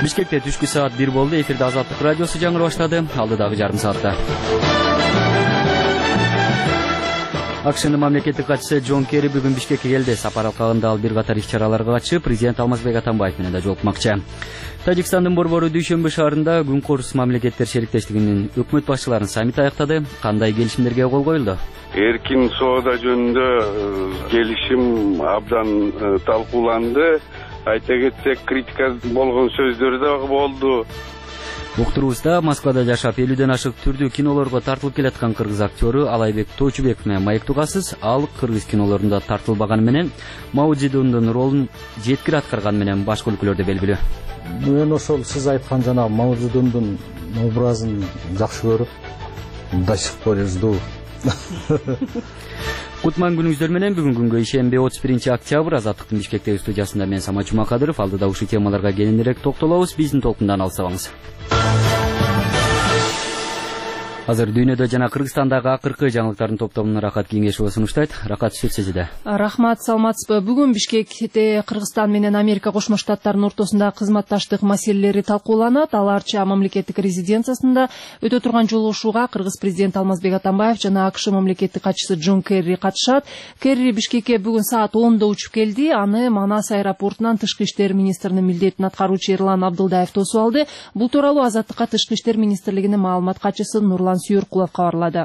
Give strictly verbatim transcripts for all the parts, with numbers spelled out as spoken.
Бишкекте түшкү саат бир болду. Эфирде Азаттык радиосу жаңыры баштады. Алдыдагы жарым саатта. АКШнын мамлекеттик катчысы Джон Керри бүгүн Бишкекке келди. Сапар алкагында ал бир катар иш-чараларга катышып, президент Алмазбек Атамбаев менен да жолукмакчы. Тажикстандын борбору Дүйшөмбү шаарында Күнкөрүс мамлекеттер шериктештигинин өкмөт башчыларынын саммити аяктады. Кандай келишимдерге кол коюлду? Эркин соода жөнүндө келишим абдан талкууланды. Айта кетсек, критика болгон сөздөр да болду. Уктурубузда Москвада жашап элүүдөн ашык түрдүү кинолорго тартылып келаткан кыргыз актёру Алайбек Тоочубеков менен маектугасыз. Ал кыргыз кинолорунда тартылбаганы менен Мао Цзедундун ролун жеткир аткарганы менен башка өлкөлөрдө белгилүү. Мен ошол сиз айткан жана Мао Цзедундун образын жакшы көрүп, до сих пор жду. Кутман күнүңүздөр менен бүгүн күнгө ишемби отуз биринчи октябрь. Азаттыктын Бишкектеги студиясында мен Самат Жумакадыров. Алдыда ушул темаларга кененирээк токтолобуз. Биздин толкундан алсаңыз. Азыр дүйнөдө жана Кыргызстандагы акыркы жаңылыктардын топтомун Рахат Кеңешова сунуштайт. Рахат, сөз сизде. Рахмат, саламатсызбы. Бүгүн Бишкекте Кыргызстан менен Америка Кошмо Штаттарынын ортосунда кызматташтык маселелери талкууланат. Аларча мамлекеттик резиденциясында өтө турган жолугушууга Кыргыз президенти Алмазбек Атамбаев жана АКШ мамлекеттик катчысы Джон Керри катышат. Керри Бишкекке бүгүн саат онда учуп келди. Аны Манас аэропортунан тышкы иштер министринин милдетин аткаруучу Эрлан Абдылдаев тосуп алды. Бул тууралуу Азаттыкка тышкы иштер министрлигинин маалымат катчысы Нурлан Сүйөркулов кабарлады.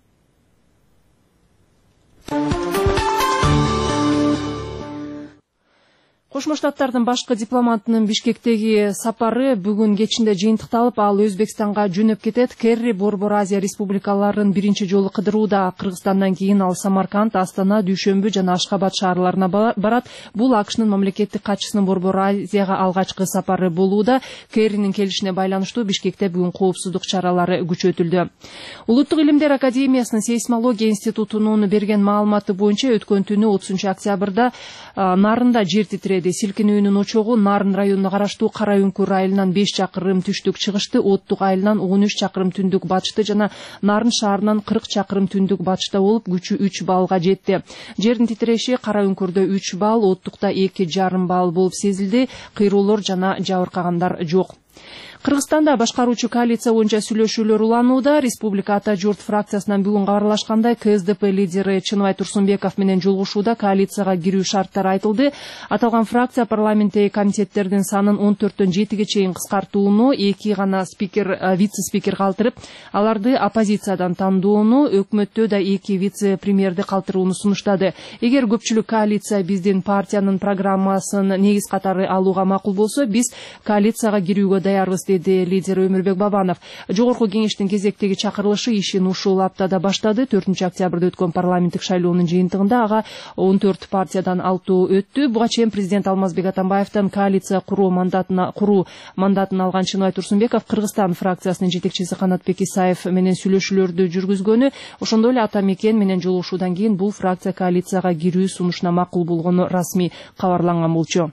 Кошмо Штаттардын башкы дипломатынын Бишкектеги сапары бүгүн кечинде жыйынтыкталып, ал Өзбекстанга жөнөп кетет. Керри Борбор Азия республикаларын биринчи жолу кыдырууда. Кыргызстандан кийин ал Самарканд, Астана, Дүйшөмбү жана Ашкабад шаарларына барат. Бул АКШнын мамлекеттик катчысынын Борбор Азияга алгачкы сапары болууда. Керринин келишине байланыштуу Бишкекте бүгүн коопсуздук чаралары күчөтүлдү. Улуттук илимдер академиясынын сейсмология институтунун берген маалыматы боюнча өткөн түнү отузунчу октябрда Нарында жер титиреди. Силкинүүнүн очогу Нарын районуна караштуу Кара Үңкүр айылынан беш чакырым түштүк чыгышты, Оттук айылынан он үч чакырым түндүк батышты жана Нарын шаарынан кырк чакырым түндүк батышта болуп, күчү үч баллга жетти. Жердин титиреши Кара Үңкүрдө үч балл, Оттукта эки жарым балл болуп сезилди. Кыйроолор жана жабыркагандар жок. Кыргызстанда башкаруучу коалиция боюнча сүйлөшүүлөр уланууда. Республика Ата журт фракциясынан бүгүн кабарлашкандай, КСДП лидери Чыныбай Турсунбеков менен жолугушууда коалицияга кирүү шарттары айтылды. Аталган фракция парламенттеги комитеттердин санын он төрттөн жетиге чейин кыскартууну, эки гана спикер, вице-спикер калтырып, аларды оппозициядан тандоону, өкмөттө да эки вице-премьерди калтырууну сунуштады. Эгер көпчүлүк коалиция биздин партиянын программасын негиз катары алууга макул болсо, биз коалицияга кирүүгө даярбыз, деди лидер Өмүрбек Бабанов. Жогорку кеңештин кезектеги чакырылышы ишин ушул аптада баштады. төртүнчү октябрда өткөн парламенттик шайлоонун жыйынтыгында ага он төрт партиядан алтоо өттү. Буга чейин президент Алмазбек Атамбаевден коалиция куруу мандатына куруу мандатын алган Чыныбай Турсунбеков Кыргызстан фракциясынын жетекчиси Канатбек Исаев менен сүйлөшүүлөрдү жүргүзгөнү, ошондой эле Ата Мекен менен жолугушуудан кийин бул фракция коалицияга кирүү сунушуна макул болгону расмий кабарланган болчу.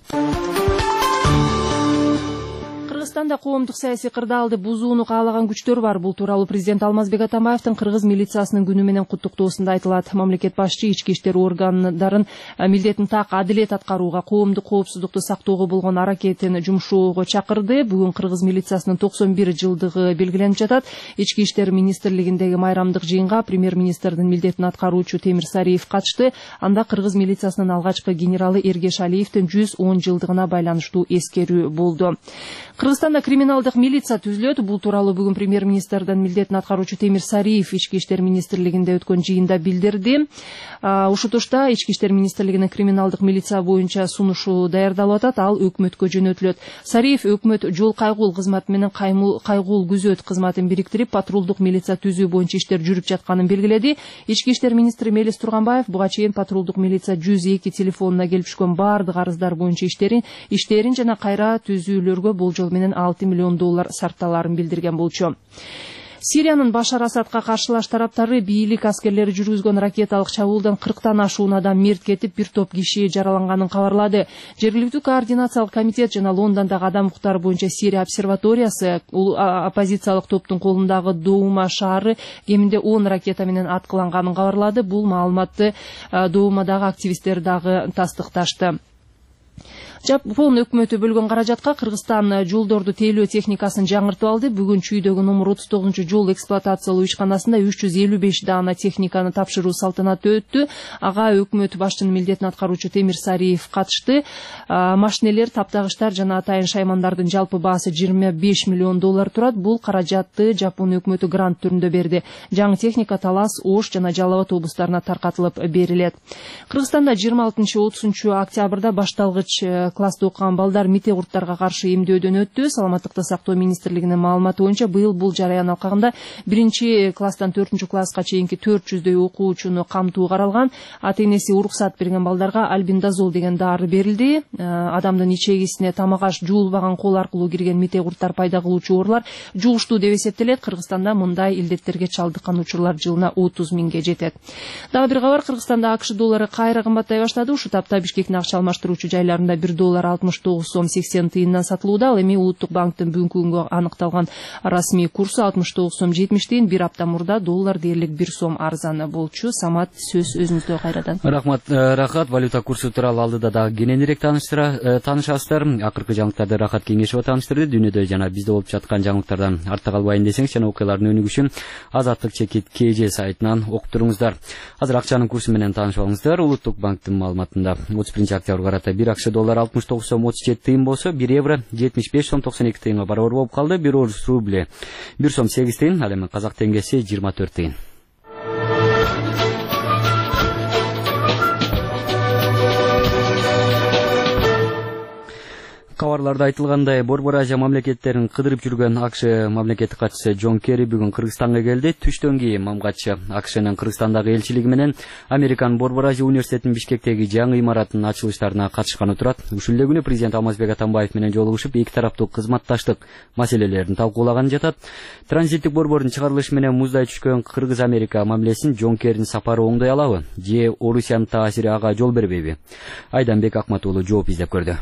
Кыргызстанда коомдук саясий кырдаалды бузууну каалаган күчтөр бар. Бул тууралуу президент Алмазбек Атамбаевдин кыргыз милициясынын күнү менен куттуктоосунда айтылат. Мамлекет башчы ички иштер органдарын милдетин так адилет аткарууга, коомдук коопсуздукту сактоого болгон аракетин жумшоого чакырды. Бүгүн кыргыз милициясынын токсон бир жылдыгы белгиленип жатат. Ички иштер министрлигиндеги майрамдык жыйынга премьер-министрдин милдетин аткаруучу Темир Сариев катышты. Анда кыргыз милициясынын алгачкы генералы Эргеш Алиевдин жүз он жылдыгына байланыштуу эскерүү болду. Кыргызстанда криминалдык милиция түзүлөт. Бул тууралуу бүгүн премьер-министрдин милдетин аткаруучу Темир Сариев ички иштер министрлигинде өткөн жыйында билдирди. Ушул тушта ички иштер министрлигинин криминалдык милиция боюнча сунушу даярдалып атат. Ал өкмөткө жөнөтүлөт. Сариев өкмөт жол кайгуул кызматы менен кайгуул күзөт кызматын бириктирип, патрулдук милиция түзүү боюнча иштер жүрүп жатканын белгиледи. Ички иштер министри Мелис Турганбаев буга чейин патрулдук милиция жүз эки телефонуна келип түшкөн баардык арыздар боюнча иштерин, иштерин жана кайра түзүүлөргө болжол менен алты миллион доллар сарпталарын билдирген болчу. Сириянын Башар Асадка каршылаш тараптары бийлик аскерлери жүргүзгөн ракеталык чабуулдан кырктан ашуун адам мерт кетип, бир топ киши жараланганын кабарлады. Жергиликтүү координациялык комитет жана Лондондогу адам укуктары боюнча Сирия обсерваториясы оппозициялык топтун колундагы Доума шаары кеминде он ракета менен аткыланганын кабарлады. Бул маалыматты Доумадагы активисттер дагы тастыкташты. Жапон өкмөтү бөлгөн каражатка Кыргызстан жолдорду тейлөө техникасын жаңыртып алды. Бүгүн Чүйдөгү номер отуз тогузунчу жол эксплуатациялоо ишканасында үч жүз элүү беш даана техниканы тапшыруу салтанаты өттү. Ага өкмөт башчынын милдетин аткаруучу Темир Сариев катышты. Машинелер, таптагычтар жана атайын шаймандардын жалпы баасы жыйырма беш миллион доллар турат. Бул каражатты Жапон өкмөтү грант түрүндө берди. Жаңы техника Талас, Ош жана Жалал Абад облустарына таркатылып берилет. Кыргызстанда жыйырма алтынчы отузунчу октябрда башталгыч класста окуган балдар мите курттарга каршы эмдөөдөн өттү. Саламаттыкты сактоо министрлигинин маалыматы боюнча быйыл бул жараян алкагында биринчи класстан төртүнчү класска чейинки төрт жүздөй окуучуну камтуу каралган. Ата-энеси уруксат берген балдарга альбендазол деген дары берилди. Адамдын ичегисине тамак аш жуулбаган кол аркылуу кирген мите курттар пайда кылуучу оорулар жугуштуу деп эсептелет. Кыргызстанда мындай илдеттерге чалдыккан учурлар жылына отуз миңге жетет. Дагы бир кабар, Кыргызстанда АКШ доллары кайра кымбаттай баштады. Ушу тапта Бишкектин акча алмаштыруучу жайларында бир доллар алтымыш тогуз сом сексен тыйындан сатылууда. Ал эми Улуттук банктын бүгүнкү күнгө аныкталган расмий курсу алтымыш тогуз сом жетимиш тыйын. Бир апта мурда доллар дээрлик бир сом арзаны болчу. Самат, сөз өзүңүздө кайрадан. Рахмат, Рахат. Валюта курсу тууралуу алдыда дагы кененирээк таанышасыздар. Акыркы жаңылыктарды Рахат Кеңешова тааныштырды. Дүйнөдө жана бизде болуп жаткан жаңылыктардан артта калбайын десеңиз жана окуялардын өнүгүшүн Азаттык чекит КЖ сайтынан окуп туруңуздар. Азыр акчанын курсу менен таанышып алыңыздар. Улуттук банктын маалыматында отуз биринчи октябрга карата бир АКШ доллар алтымыш тогуз сом отуз жети тыйын болсо, бир евро жетимиш беш сом токсон эки тыйынга барабар болуп калды. Бир орус рубль бир сом сегиз тыйын, ал эми казак теңгеси жыйырма төрт тыйын. Кабарларда айтылгандай, Борбор Азия мамлекеттерин кыдырып жүргөн АКШ мамлекеттик катчысы Джон Керри бүгүн Кыргызстанга келди. Түштөн кийин мамгатчы АКШнын Кыргызстандагы элчилиги менен Американын Борбор Азия университетинин Бишкектеги жаңы имаратынын ачылыштарына катышканы турат. Ушул эле күнү президент Алмазбек Атамбаев менен жолугушуп, эки тараптуу кызматташтык маселелерин талкуулаганы жатат. Транзиттик борбордун чыгарылышы менен муздай түшкөн Кыргыз-Америка мамилесин Джон Керринин сапары оңдой алабы? Же Орусиянын таасири ага жол бербейби? Айданбек Акмат уулу жооп издеп көрдү.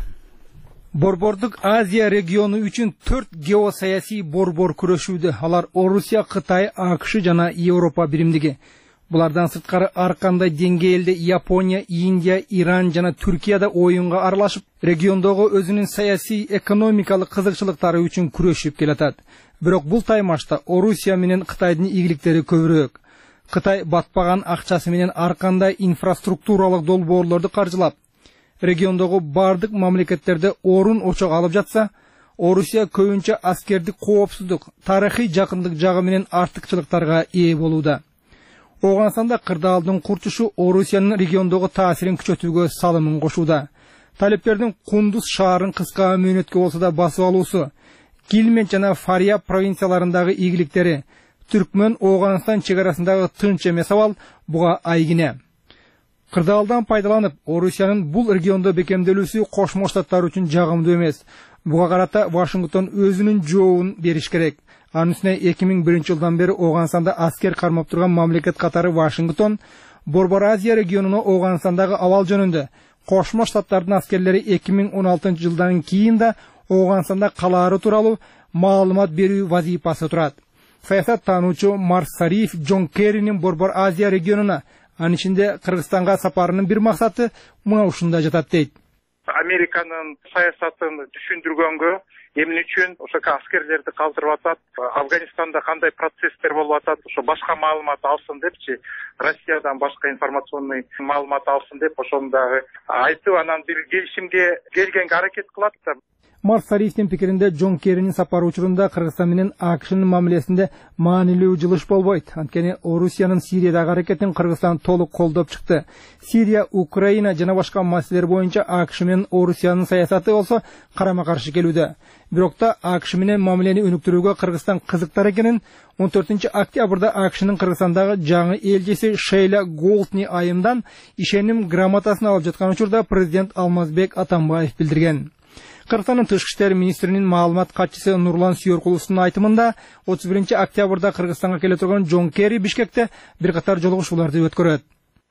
Борбордук Азия региону үчүн төрт геосаясий борбор күрөшүүдө. Алар Орусия, Кытай, АКШ жана Европа биримдиги. Булардан сырткары ар кандай деңгээлде Япония, Индия, Иран жана Түркияда оюнга аралашып, региондогу өзүнүн саясий, экономикалык кызыкчылыктары үчүн күрөшүп келатат. Бирок бул таймашта Орусия менен Кытайдын ийгиликтери көбүрөөк. Кытай батпаган акчасы менен ар кандай инфраструктуралык долбоорлорду каржылап, региондогу бардык мамлекеттерде орун очок алып жатса, Орусия көбүнчө аскердик коопсуздук, тарыхый жакындык жагы менен артыкчылыктарга ээ болууда. Оогансанда кырдаалдын курчушу Орусиянын региондогу таасирин күчөтүүгө салымын кошууда. Талептердин Кундуз шаарын кыска мөөнөткө болсо да басып алуусу, Килмент жана Фария провинцияларындагы ийгиликтери, Түркмөн Ооган чек арасындагы тынч эмес абал буга айгине. Кырдаалдан пайдаланып, Орусиянын бул региондо бекемделүүсү Кошмо Штаттар үчүн жагымдуу эмес. Буга карата Вашингтон өзүнүн жообун бериш керек. Анын үстүнө эки миң биринчи жылдан бери Оогансанда аскер кармап турган мамлекет катары Вашингтон Борбор Азия регионуна Оогансандагы абал жөнүндө Кошмо Штаттардын аскерлери эки миң он алтынчы жылдан кийин да Оогансанда калаары тууралуу маалымат берүү вазифасы турат. Саясат таануучу Марс Сариев Джон Керринин Борбор Азия регионуна, анын ичинде Кыргызстанга сапарынын бир максаты мына ушунда жатат дейт. Американын саясатын түшүндүргөнгө, эмне үчүн ошо аскерлерди калтырып атат, Афганистанда кандай процесстер болуп атат, ошо башка маалымат алсын депчи, Россиядан башка информационный маалымат алсын деп ошону дагы айтып, анан бир келишимге келгенге аракет кылат да. Марс Сариевдин пикиринде Джон Керринин сапары учурунда Кыргызстан менен АКШнын мамилесинде маанилүү жылыш болбойт. Анткени Орусиянын Сириядагы аракетин Кыргызстан толук колдоп чыкты. Сирия, Украина жана башка маселелер боюнча АКШ менен Орусиянын саясаты болсо карама-каршы келүүдө. Бирок да АКШ менен мамилени өнүктүрүүгө Кыргызстан кызыктар экенин он төртүнчү октябрда АКШнын Кыргызстандагы жаңы элчиси Шейла Голтни айымдан ишеним грамотасын алып жаткан учурда президент Алмазбек Атамбаев билдирген. Кыргызстандын тышкы иштер министринин маалымат катчысы Нурлан Сүйөркуловдун айтымында отуз биринчи октябрда Кыргызстанга келе турган Джон Керри Бишкекте бир катар жолугушууларды өткөрөт.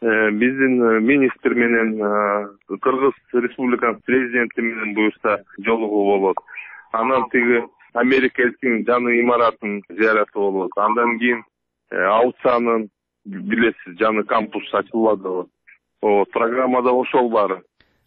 Биздин министр менен Кыргыз Республикасынын президенти менен буюрса жолугуу болот. Анан тиги Америка элчисинин жаңы имаратын зыяраты болот. Андан кийин Аутсанын билесиз жаңы кампус ачылады. О программада ошол бар.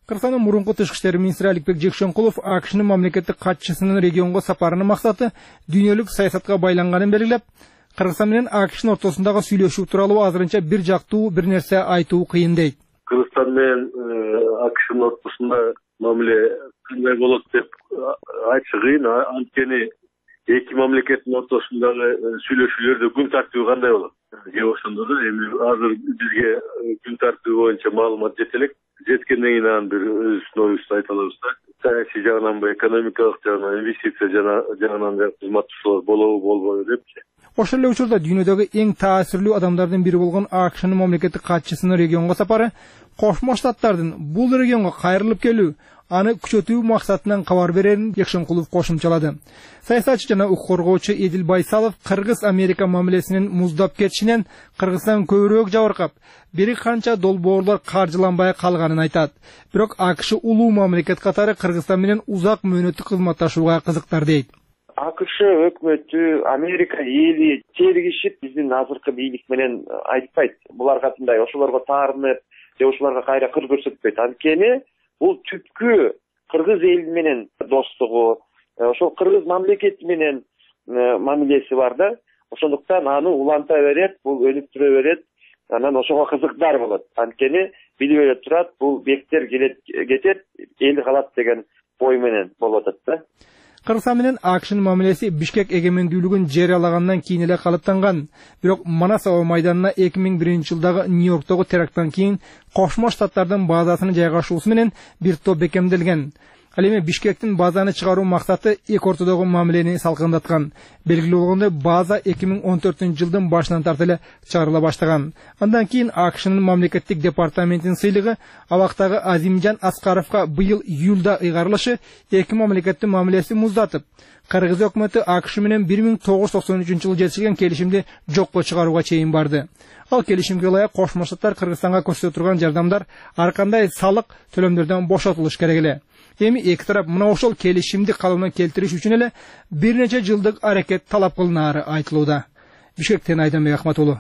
Кыргызстандын мурунку тышкы иштер министри Аликбек Жекшенкулов АКШнын мамлекеттик катчысынын регионго сапарынын максаты дүйнөлүк саясатка байланганын белгилеп, Кыргызстан менен АКШнын ортосундагы сүйлөшүү тууралуу азырынча бир жактуу бир нерсе айтуу кыйын дейт. Кыргызстан менен АКШнын ортосунда мамиле кандай болот деп айтыш кыйын. Анткени эки мамлекеттин ортосундагы сүйлөшүүлөрдө күн тартиби кандай болот? Же ошондо да эми азыр бизге күн тартиби боюнча маалымат жете элек. Жеткенден кийин анан бир өзүбүздүн оюбузду айта алабыз да. Саясий жагынан, экономикалык жагынан, инвестиция жагынан кызматташуулар болобу, болбойбу депчи. Ошол эле учурда дүйнөдөгү эң таасирлүү адамдардын бири болгон АКШнын мамлекеттик катчысынын регионго сапары Кошмо Штаттардын бул регионго кайрылып келүү, аны күчөтүү максатынан кабар берерин Жекшенкулов кошумчалады. Саясатчы жана укук коргоочу Эдил Байсалов Кыргыз-Америка мамилесинин муздап кетишинен Кыргызстан көбүрөөк жабыркап, бери канча долбоорлор каржыланбай калганын айтат. Бирок АКШ улуу мамлекет катары Кыргызстан менен узак мөөнөттүк кызматташууга кызыктар дейт. АКШ өкмөтү, Америка эли тергишип биздин азыркы бийлик менен айтпайт. Булар катындай ошолорго таарынып, же ошолорго кайра кыр көрсөтпөйт. Анткени бул түпкү кыргыз эли менен достугу, ошол кыргыз мамлекети менен мамилеси бар да. Ошондуктан аны уланта берет, бул өнүктүрө берет, анан ошого кызыктар болот. Анткени билип эле турат, бул бектер келет кетет, эл калат деген ой менен болот да. Кыргызстан менен АКШнын мамилеси Бишкек эгемендүүлүгүн жарыялагандан кийин эле калыптанган. Бирок Манас аба майданына эки миң биринчи жылдагы Нью-Йорктогу теракттан кийин Кошмо Штаттардын базасынын жайгашуусу менен бир топ бекемделген. Ал эми Бишкектин базаны чыгаруу максаты эки ортодогу мамилени салкындаткан. Белгилүү болгондой, база эки миң он төртүнчү жылдын башынан тарта эле чыгарыла баштаган. Андан кийин АКШнын мамлекеттик департаментинин сыйлыгы абактагы Азимжан Аскаровго быйыл июлда ыйгарылышы эки мамлекеттин мамилеси муздатып, Кыргыз өкмөтү АКШ менен бир миң тогуз жүз токсон үчүнчү жылы жетишкен келишимди жокко чыгарууга чейин барды. Ал келишимге ылайык Кошмо Штаттар Кыргызстанга көрсөтө турган жардамдар ар кандай салык төлөмдөрдөн бошотулуш керек эле. Эми эки тарап мына ошол келишимди калыбына келтириш үчүн эле бир нече жылдык аракет талап кылынаары айтылууда. Бишкектен Айданбек Ахматулу.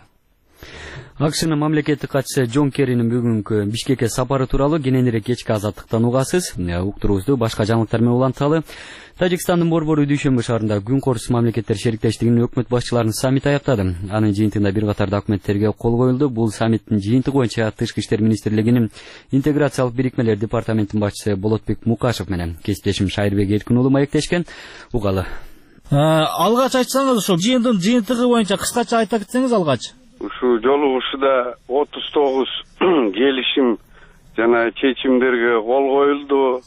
АКШнын мамлекеттик катчысы Джон Керринин бүгүнкү Бишкекке сапары тууралуу кененирээк кечки азаттыктан угасыз. Уктуруубузду башка жаңылыктар менен уланталы. Тажикстандын борбору дүйшөмбү шаарында күн корус мамлекеттер шериктештигинин өкмөт башчыларынын саммити аяктады. Анын жыйынтыгында бир катар документтерге кол коюлду. Бул саммиттин жыйынтыгы боюнча Тышкы иштер министрлигинин интеграциялык бирикмелер департаментинин башчысы Болотбек Мукашев менен кесиптешим Шайырбек Эркин уулу маектешкен. Угалы. Алгач айтсаңыз, ошол жыйындын жыйынтыгы боюнча кыскача айта кетсеңиз алгач. Ушу жолугушууда отуз тогуз келишим жана чечимдерге кол коюлду.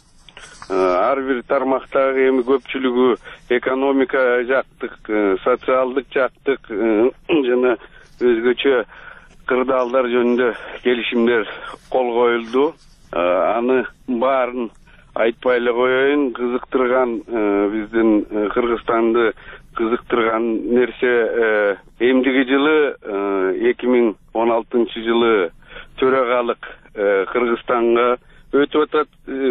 Ар бир тармактагы эми көпчүлүгү экономика жактык, социалдык жактык жана өзгөчө кырдаалдар жөнүндө келишимдер кол коюлду. Аны баарын айтпай эле коеюн, кызыктырган биздин Кыргызстанды кызыктырган нерсе эмдиги жылы эки миң он алтынчы жылы төрагалык Кыргызстанга өтүп атат.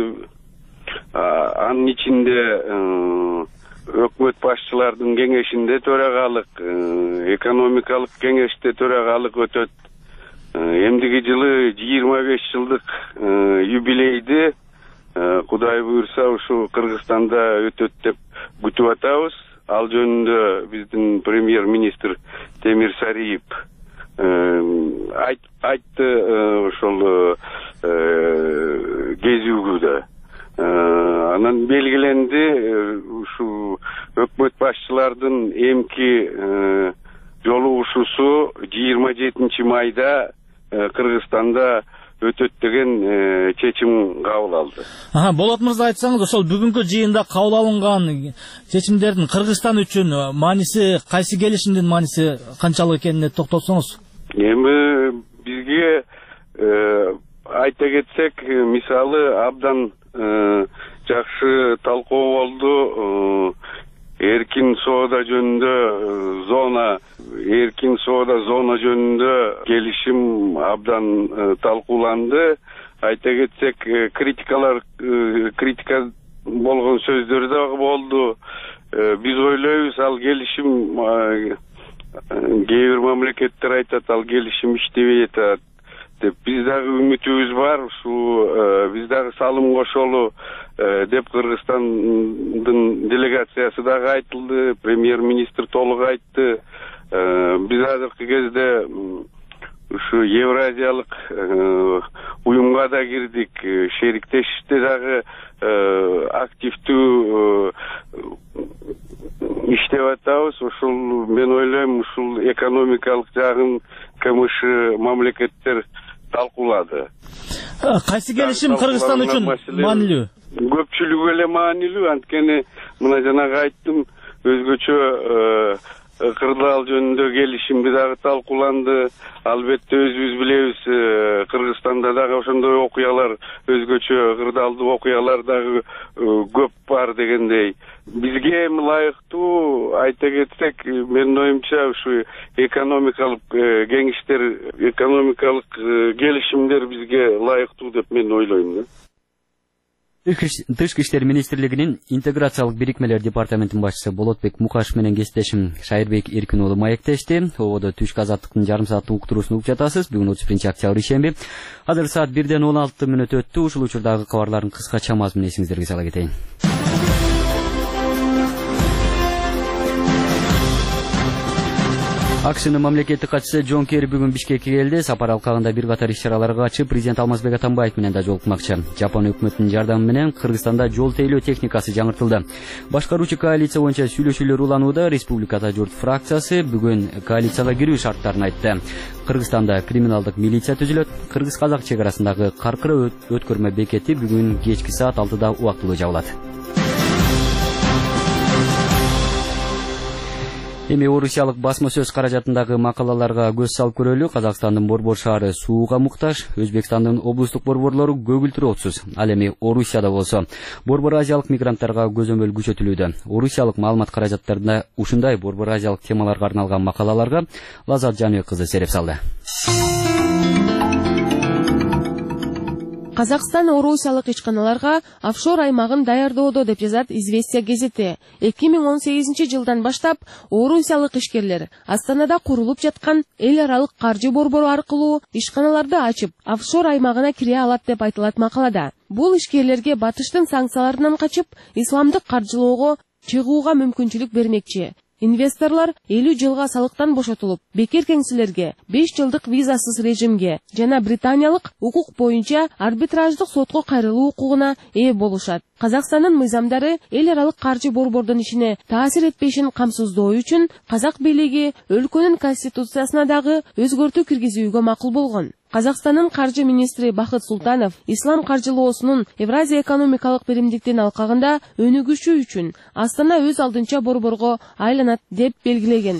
Анын ичинде өкмөт башчылардын кеңешинде төрагалык, экономикалык кеңеште төрагалык өтөт. Эмдиги жылы жыйырма беш жылдык юбилейди Кудай буйрса ушу Кыргызстанда өтөт деп күтүп атабыз. Ал жөнүндө биздин премьер-министр Темир Сариев айтты ошол кезүүгүдө. Анан белгиленди ушу өкмөт башчылардын эмки жолугушуусу жыйырма жетинчи майда Кыргызстанда өтөт деген чечим кабыл алды. Аха, Болот мырза, айтсаңыз, ошол бүгүнкү жыйында кабыл алынган чечимдердин Кыргызстан үчүн мааниси, кайсы келишимдин мааниси канчалык экенине токтолсоңуз? Эми бизге айта кетсек, мисалы абдан жакшы талкуу болду. Эркин соода жөнүндө зона, эркин соода зона жөнүндө келишим абдан талкууланды. Айта кетсек, критикалар, критика болгон сөздөр дагы болду. Биз ойлойбуз, ал келишим, кээ бир мамлекеттер айтат, ал келишим иштебей атат деп биз дагы үмүтүбүз бар. Ушул биз дагы салым кошолу деп Кыргызстандын делегациясы дагы айтылды, премьер-министр толук айтты. Биз азыркы кезде ушу Евразиялык уюмга да кирдик, шериктеште дагы активдүү иштеп атабыз. Ушул мен ойлойм, ушул экономикалык жагын КМШ мамлекеттер талкуулады. Кайсы келишим Кыргызстан үчүн маанилүү? Көпчүлүгү эле маанилүү, анткени мына жанагы айттым, өзгөчө кырдаал жөнүндө келишим дагы талкууланды. Албетте өзүбүз билебиз, Кыргызстанда дагы ошондой окуялар, өзгөчө кырдаалдуу окуялар дагы көп бар дегендей. Бизге эми ылайыктуу айта кетсек, менин оюмча ушу экономикалык кеңештер, экономикалык келишимдер бизге ылайыктуу деп мен ойлойм. Тышкы иштер министрлигинин интеграциялык бирикмелер департаментинин башчысы Болотбек Мукашев менен кесиптешим Шайырбек Эркин уулу маектешти. Ободо түшкү азаттыктын жарым сааттык уктуруусун угуп жатасыз. Бүгүн отуз биринчи октябрь ишемби. Азыр саат бирден он алты мүнөт өттү. Ушул учурдагы кабарлардын кыскача мазмунун эсиңиздерге сала кетейин. АКШнын мамлекеттик катчысы Джон Керри бүгүн Бишкекке келди. Сапар алкагында бир катар иш-чараларга катышып, президент Алмазбек Атамбаев менен да жолукмакчы. Жапон өкмөтүнүн жардамы менен Кыргызстанда жол тейлөө техникасы жаңыртылды. Башкаруучу коалиция боюнча сүйлөшүүлөр уланууда. Республикада журт фракциясы бүгүн коалицияга кирүү шарттарын айтты. Кыргызстанда криминалдык милиция түзүлөт. Кыргыз-казак чек арасындагы Каркыра өткөрмө бекети бүгүн кечки саат алтыда убактылуу жабылат. Эми орусиялык басма сөз каражатындагы макалаларга көз салып көрөлү. Казакстандын Борбор шаары сууга муктаж, Өзбекстандын облустук борборлору көгүлтүр отсуз. Ал эми Орусияда болсо, Борбор азиялык мигранттарга көзөмөл күчөтүлүүдө. Орусиялык маалымат каражаттарында ушундай Борбор азиялык темаларга арналган макалаларга Лазат Жаныбек кызы сереп салды. Казакстан орусиялык ичканаларга офшор аймагын даярдоодо деп жазат Известия газети. эки миң он сегизинчи жылдан баштап орусиялык ишкерлер Астанада курулуп жаткан эл аралык каржы борбору аркылуу ишканаларды ачып, офшор аймагына кире алат деп айтылат макалада. Бул ишкерлерге батыштын санкцияларынан качып, исламдык каржылоого чыгууга мүмкүнчүлүк бермекчи. Инвесторлар элүү жылга салыктан бошотулуп, бекер кеңселерге, беш жылдык визасыз режимге жана британиялык укук боюнча арбитраждык сотко кайрылуу укугуна ээ болушат. Казакстандын мыйзамдары эл аралык каржы борбордун ишине таасир этпешин камсыздоо үчүн казак бийлиги өлкөнүн конституциясына дагы өзгөртүү киргизүүгө макул болгон. Казакстандын каржы министри Бахыт Султанов ислам каржылоосунун Евразия экономикалык биримдиктин алкагында өнүгүшү үчүн Астана өз алдынча борборго айланат деп белгилеген.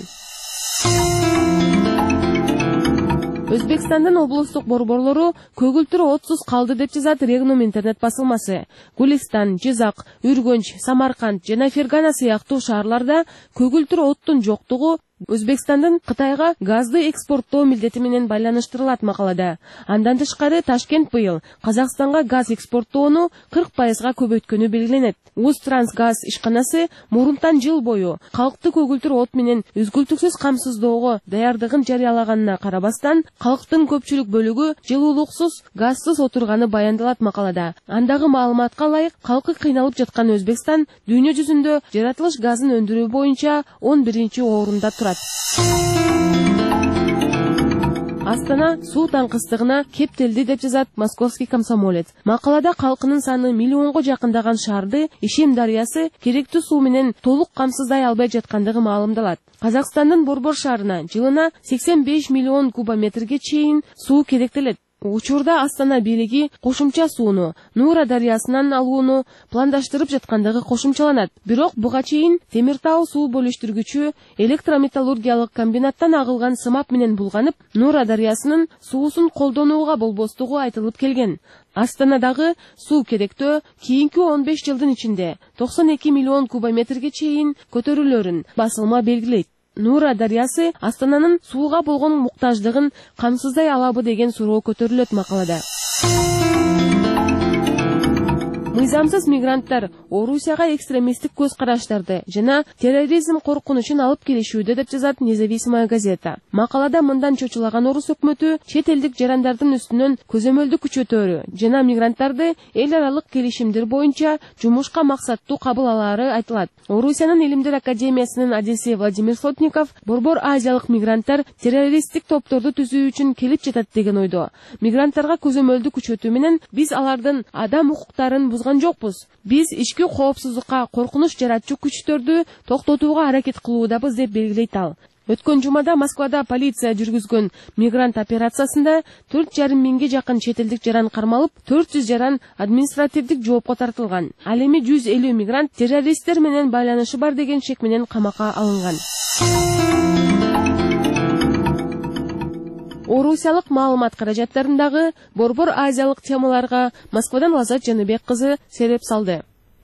Өзбекстандын облустук борборлору көгүлтүр отсуз калды деп жазат Регнум интернет басылмасы. Гулистан, Жизак, Үргөнч, Самарканд жана Фергана сыяктуу шаарларда көгүлтүр оттун жоктугу Өзбекстандын Кытайга газды экспорттоо милдети менен байланыштырылат макалада. Андан тышкары Ташкент быйыл Казакстанга газ экспорттоону кырк пайызга көбөйткөнү белгиленет. Узтрансгаз ишканасы мурунтан жыл бою калкты көгүлтүр от менен үзгүлтүксүз камсыздоого даярдыгын жарыялаганына карабастан, калктын көпчүлүк бөлүгү жылуулуксуз, газсыз отурганы баяндалат макалада. Андагы маалыматка ылайык, калкы кыйналып жаткан Өзбекстан дүйнө жүзүндө жаратылыш газын өндүрүү боюнча он биринчи орунда турат. Астана суу таңкыстыгына кептелди деп жазат Московский комсомолец. Макалада калкынын саны миллионго жакындаган шаарды Ишем дарыясы керектүү суу менен толук камсыздай албай жаткандыгы маалымдалат. Казакстандын Борбор шаарына жылына сексен беш миллион кубометрге чейин суу керектелет. Учурда Астана бийлиги кошумча сууну Нура дарыясынан алууну пландаштырып жаткандыгы кошумчаланат. Бирок буга чейин Темир Тау суу бөлүштүргүчү электрометаллургиялык комбинаттан агылган сымап менен булганып, Нура дарыясынын суусун колдонууга болбостугу айтылып келген. Астанадагы суу керектөө кийинки он беш жылдын ичинде токсон эки миллион кубометрге чейин көтөрүлөрүн басылма белгилейт. Нура дарыясы Астананын сууга болгон муктаждыгын камсыздай алабы деген суроо көтөрүлөт макалада. Мыйзамсыз мигранттар Орусияга экстремисттик көз караштарды жана терроризм коркунучун алып келишүүдө деп жазат Независимая газета. Макалада мындан чочулаган орус өкмөтү чет элдик жарандардын үстүнөн көзөмөлдү күчөтөрү жана мигранттарды эл аралык келишимдер боюнча жумушка максаттуу кабыл алаары айтылат. Орусиянын Илимдер академиясынын адиси Владимир Сотников борбор азиялык мигранттар террористтик топторду түзүү үчүн келип жатат деген ойдо. Мигранттарга көзөмөлдү күчөтүү менен биз алардын адам укуктарын бузган жокпуз. Биз ички коопсуздукка коркунуч жаратчу күчтөрдү токтотууга аракет кылуудабыз деп белгилейт ал. Өткөн жумада Москвада полиция жүргүзгөн мигрант операциясында төрт жарым миңге жакын чет элдик жаран кармалып, төрт жүз жаран административдик жоопко тартылган. Ал эми жүз элүү мигрант террористтер менен байланышы бар деген шек менен камакка алынган. Орусиялык маалымат каражаттарындагы борбор азиялык темаларга Москвадан Лазат Жаныбек кызы сереп салды.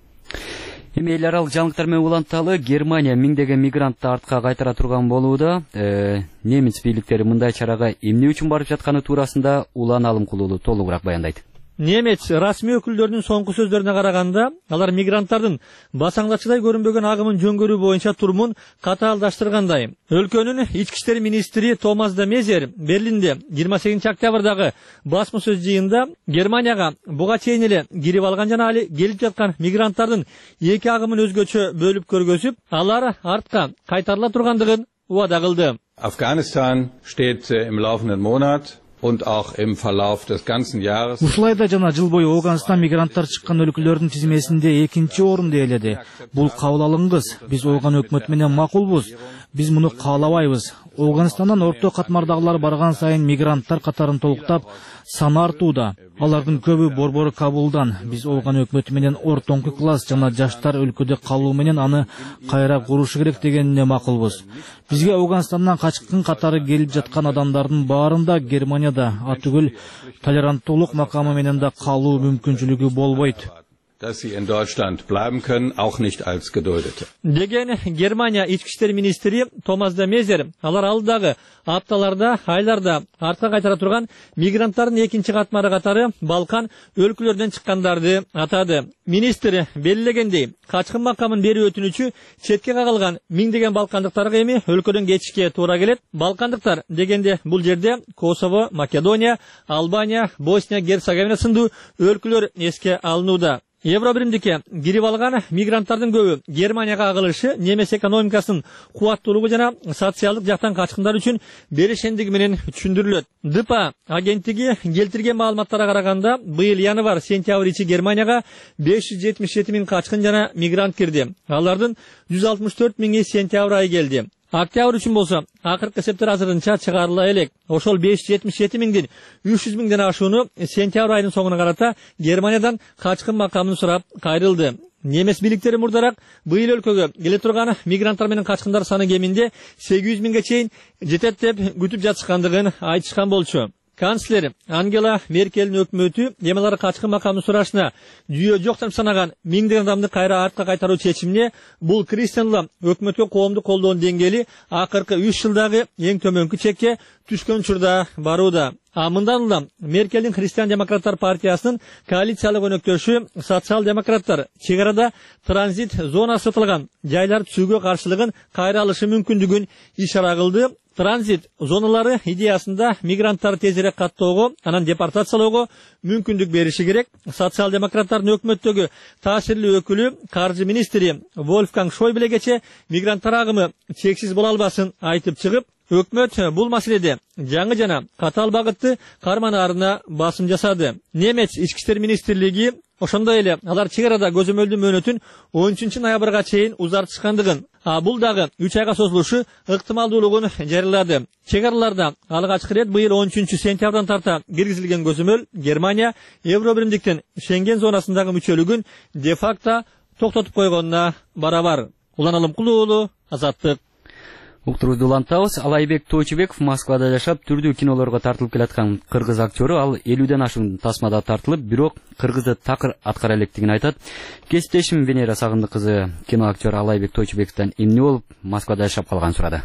Эми эл аралык жаңылыктар менен уланталы Германия миңдеген мигрантты артка кайтара турган болууда. Э, немец бийликтери мындай чарага эмне үчүн барып жатканы туурасында Улан Алымкулуулу толугураак баяндайт. Немец расмий өкүлдөрүнүн соңку сөздөрүнө караганда, алар мигранттардын басаңдачыдай көрүнбөгөн агымын жөнгөрүү боюнча турумун катаалдаштыргандай. Өлкөнүн ички иштер министри Томас де Мезер Берлинде жыйырма сегизинчи октябрдагы басма сөз жыйынында Германияга буга чейин эле кирип алган жана али келип жаткан мигранттардын эки агымын өзгөчө бөлүп көргөзүп, алар артка кайтарыла тургандыгын убада кылды. Afghanistan steht im laufenden Monat und auch im Verlauf des ganzen Jahres. Ушулайда жана жыл бою Ауганстан мигранттар чыккан өлкөлөрдүн тизмесинде экинчи орунду ээледи. Бул кабыл алынгыс. Биз Ауган өкмөтү менен макулбуз. Биз муну каалабайбыз. Ауганстандан орто катмардагылар барган сайын мигранттар катарын толуктап, саны артууда. Алардын көбү борбору Кабулдан. Биз Ауган өкмөтү менен ортоңку класс жана жаштар өлкөдө калуу менен аны кайра курушу керек дегенине макулбуз. Бизге Ауганстандан качкын катары келип жаткан адамдардын баарында Германияда атүгүл толеранттуулук макамы менен да калуу мүмкүнчүлүгү болбойт. Dass sie in Deutschland bleiben können, auch nicht als Geduldete. Деген Германия ички иштер министри Томас де Мезер алар алдагы апталарда, айларда артка кайтара турган мигранттардын экинчи катмары катары Балкан өлкөлөрүнөн чыккандарды атады. Министр белгилегендей, качкын макамын берүү өтүнүчү четке кагылган миңдеген балкандыктарга эми өлкөдөн кетишке туура келет. Балкандыктар дегенде бул жерде Косово, Македония, Албания, Босния, Герцеговина сындуу өлкөлөр эске алынууда. Евробиримдикке кирип алган мигранттардын көбү Германияга агылышы немес экономикасынын кубаттуулугу жана социалдык жактан качкындар үчүн беришендиги менен түшүндүрүлөт. ДПА агенттиги келтирген маалыматтарга караганда, быйыл январь-сентябрь ичи Германияга беш жүз жетимиш жети миң качкын жана мигрант кирди. Алардын жүз алтымыш төрт миңи сентябрь айы келди. Октябрь үчүн болсо акыркы эсептер азырынча чыгарыла элек. Ошол беш жүз жетимиш жети миңдин үч жүз миңден ашууну сентябрь айынын соңуна карата Германиядан качкын макамын сурап кайрылды. Немес бийликтери мурдараак быйыл өлкөгө келе турган мигранттар менен качкындар саны кеминде сегиз жүз миңге чейин жетет деп күтүп жатышкандыгын айтышкан болчу. Канцлер Ангела Меркелдин өкмөтү эмалар качкын макамын сурашына жүйө жок деп санаган миңдеген адамды кайра артка кайтаруу чечимине бул Кристианлы өкмөткө коомду колдоонун деңгээли акыркы үч жылдагы эң төмөнкү чекке түшкөн учурда барууда. А мындан улам Меркелдин Христиан-демократтар партиясынын коалициялык өнөктөшү социал-демократтар чек арада транзит зонасы сатылган жайлар түзүүгө каршылыгын кайра алышы мүмкүндүгүн ишара кылды. Транзит зоналары идеясында мигранттарды тезирээк каттоого, анан депортациялоого мүмкүндүк бериши керек. Социал-демократтардын өкмөттөгү таасирлүү өкүлү каржы министри Вольфганг Шойблегече мигранттар агымы чексиз боло албасын айтып чыгып, өкмөт бул маселеде жаңы жана катаал багытты карманаарына басым жасады. Немец ички иштер министрлиги ошондой эле алар чек арада көзөмөлдүү мөөнөтүн он үчүнчү ноябрга чейин узартышкандыгын, а бул дагы үч айга созулушу ыктымалдуулугун жарыялады. Чек араларда алгачкы ирет быйыл он үчүнчү сентябрдан тарта киргизилген көзөмөл Германия Евробиримдиктин Шенген зонасындагы мүчөлүгүн де факто токтотуп койгонуна барабар. Улан Алымкулуулу, Азаттык. Уктурубузду улантабыз. Алайбек Тойчубеков Москвада жашап, түрдүү кинолорго тартылып келаткан кыргыз актёру. Ал элүүдөн ашуун тасмада тартылып, бирок кыргызды такыр аткара электигин айтат. Кесиптешим Венера Сагындык кызы кино актёру Алайбек Тойчубековдон эмне болуп Москвада жашап калганын сурады.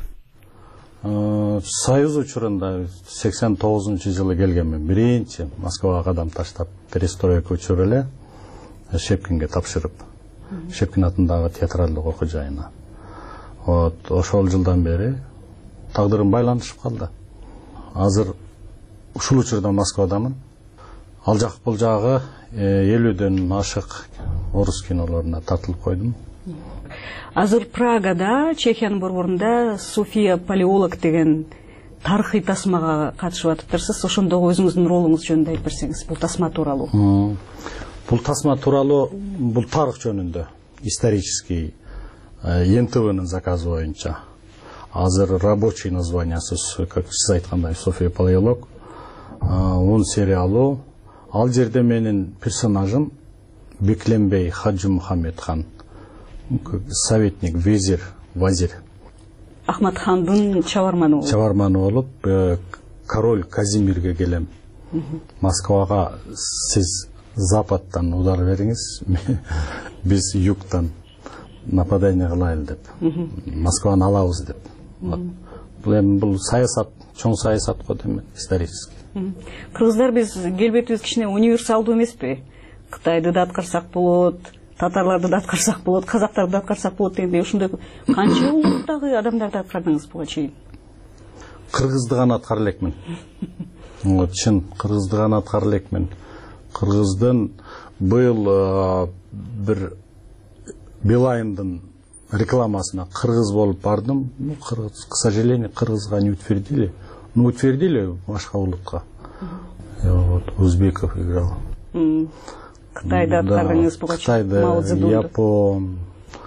Союз учурунда сексен тогузунчу жылы келгенмин. Биринчи Москвага кадам таштап, перестройка учуру эле. Шепкинге тапшырып, Шепкин атындагы театралдык окуу жайына. Вот, ошол жылдан бери тагдырым байланышып калды. Азыр ушул учурда Москвадамын. Ал жак бул жагы элүүдөн ашык орус кинолоруна тартылып койдум. Азыр Прагада, Чехиянын борборунда София Палеолог деген тарыхый тасмага катышып атыптырсыз. Ошондогу өзүңүздүн ролуңуз жөнүндө айтып берсеңиз, бул тасма тууралуу. Бул тасма тууралуу, бул тарых жөнүндө, исторический, эн тэ вэ-нын заказы боюнча. Азыр рабочий названиясы, как сиз айткандай, София Палеолог. Он сериалу. Ал жерде менин персонажым Бекленбей Хаджи Мухаммедхан, советник, везир, вазир. Ахмат хандын чабарманы болуп. Чабарманы болуп, король Казимирге келем. Москвага сиз западтан удар бериңиз, биз югтан нападение кылайлы деп. Москваны алабыз деп. Бул эми бул саясат, чоң саясат го дейм, исторический. Кыргыздар биз келбетибиз кичине универсалдуу эмеспи? Кытайды да аткарсак болот, татарларды да аткарсак болот, казактарды да аткарсак болот дегендей ушундай канча улуттагы адамдарды аткардыңыз буга чейин? Кыргызды гана аткара элекмин. Вот чын кыргызды гана аткара элекмин. Кыргыздын быйыл бир Билайндын рекламасына кыргыз болуп бардым. Ну, кыргыз, к сожалению, кыргызга не утвердили. Ну, утвердили башка улутка. Вот Узбеков играл. Кытайда аткардыңыз буга чейин? Кытайда, Япон.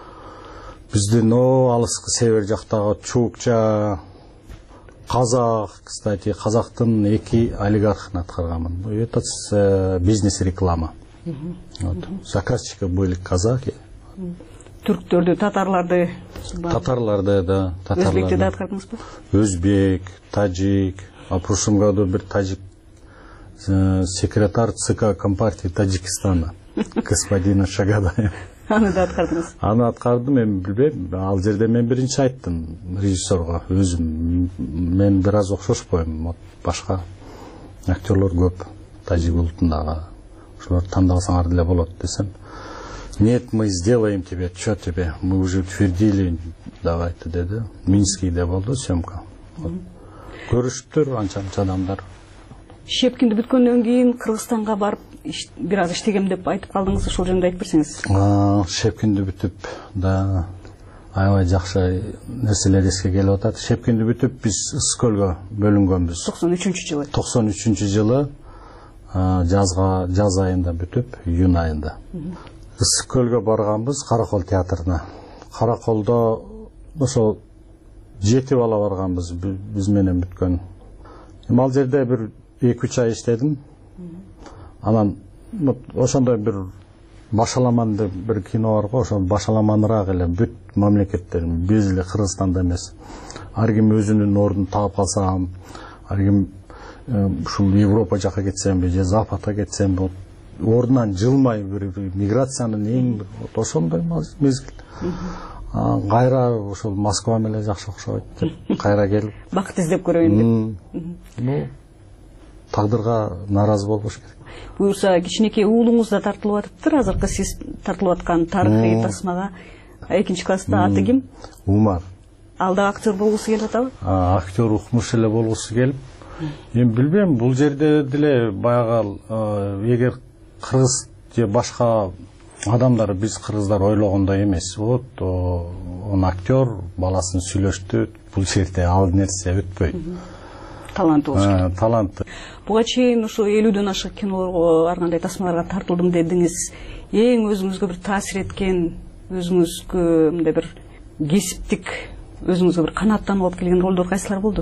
Биздин о алыскы север жактагы чукча, казак, кстати, казактын эки олигархын аткарганмын. Это бизнес-реклама. Вот. Заказчики были казаки. Түрктөрдү, татарларды? Татарларды, да. Өзбекти да аткардыңызбы? Өзбек, таджик. А в прошлом году бир таджик секретарь ЦК Компартии Таджикистана, господина Шагадаев. Аны да аткардыңыз? Аны аткардым, эми билбейм. Ал жерде мен биринчи айттым режиссерго, өзүм. Мен бир аз окшошпойм, башка актерлор көп таджик улутундагы. Ошолорду тандасаңар деле болот десем. Нет, мы сделаем тебе, что тебе, мы уже утвердили, давайте, деди. Минскийде болду съемка. Көрүшүптүр анча-анча адамдар. Шепкинди бүткөндөн кийин Кыргызстанга барып бир аз иштегем деп айтып калдыңыз, ошол жөнүндө айтып берсеңиз. Шепкинди бүтүп, да, аябай жакшы нерселер эске келип атат. Шепкинди бүтүп биз Ысык-Көлгө бөлүнгөнбүз. токсон үчүнчү жылы. токсон үчүнчү жылы жазга, жаз айында бүтүп, июнь айында. Ысык-Көлгө барганбыз, Каракол театрына. Караколдо ошол жети бала барганбыз, биз менен бүткөн. Ал жерде бир эки үч ай иштедим. Анан ошондой бир башаламан деп бир кино бар го, ошол башаламаныраак эле бүт мамлекеттерин, биз эле Кыргызстанда эмес. Ар ким өзүнүн ордун таап калса, ар ким ушул Европа жака кетсемби, же Западка кетсемби, ордунан жылмай бир миграциянын эң ошондой мезгил. Кайра ошол Москва менен жакшы окшойт деп кайра келип бакыт издеп көрөйүн деп. Ну, тагдырга нааразы болбош керек. Буюрса кичинекей уулуңуз да тартылып атыптыр, азыркы сиз тартылып аткан тарыхый тасмага. Экинчи класста аты ким? Умар. Ал да актер болгусу келип атабы? Актер укмуш эле болгусу келип. Эми билбейм, бул жерде деле баягы эгер кыргыз же башка адамдар, биз кыргыздар ойлогондой эмес. Вот он актер баласын сүйлөштү, бул жерде ал нерсе өтпөйт. Таланты болуш керек. Таланты. Буга чейин ушу элүүдөн ашык кинолорго, ар кандай тасмаларга тартылдым дедиңиз. Эң өзүңүзгө бир таасир эткен, өзүңүзгө мындай бир кесиптик, өзүңүзгө бир канааттанып алып келген ролдор кайсылар болду?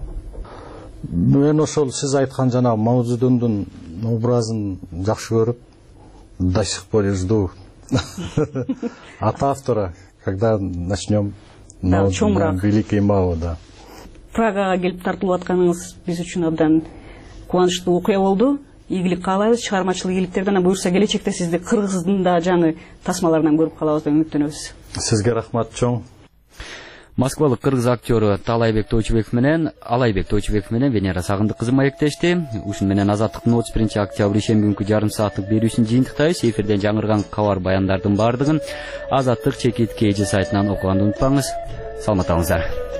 Мен ошол сиз айткан жана Мао Цзэдундун образын жакшы көрүп, до сих пор жду от автора, когда начнем великий Мао, да. Прагага келип тартылып атканыңыз биз үчүн абдан кубанычтуу окуя болду. Ийгилик каалайбыз, чыгармачылык ийгиликтерди, анан буюрса келечекте сизди Кыргыздын да жаңы тасмаларынан көрүп калабыз деп үмүттөнөбүз. Сизге рахмат чоң. Москвалык кыргыз актеру Талайбек Тойчубеков менен Алайбек Тойчубеков менен Венера Сагындык кызы маектешти. Ушун менен Азаттыктын отуз биринчи октябрь ишемби күнкү жарым сааттык берүүсүн жыйынтыктайбыз. Эфирден жаңырган кабар баяндардын баардыгын Азаттык чекит кей сайтынан окуганды унутпаңыз. Саламат болуңуздар.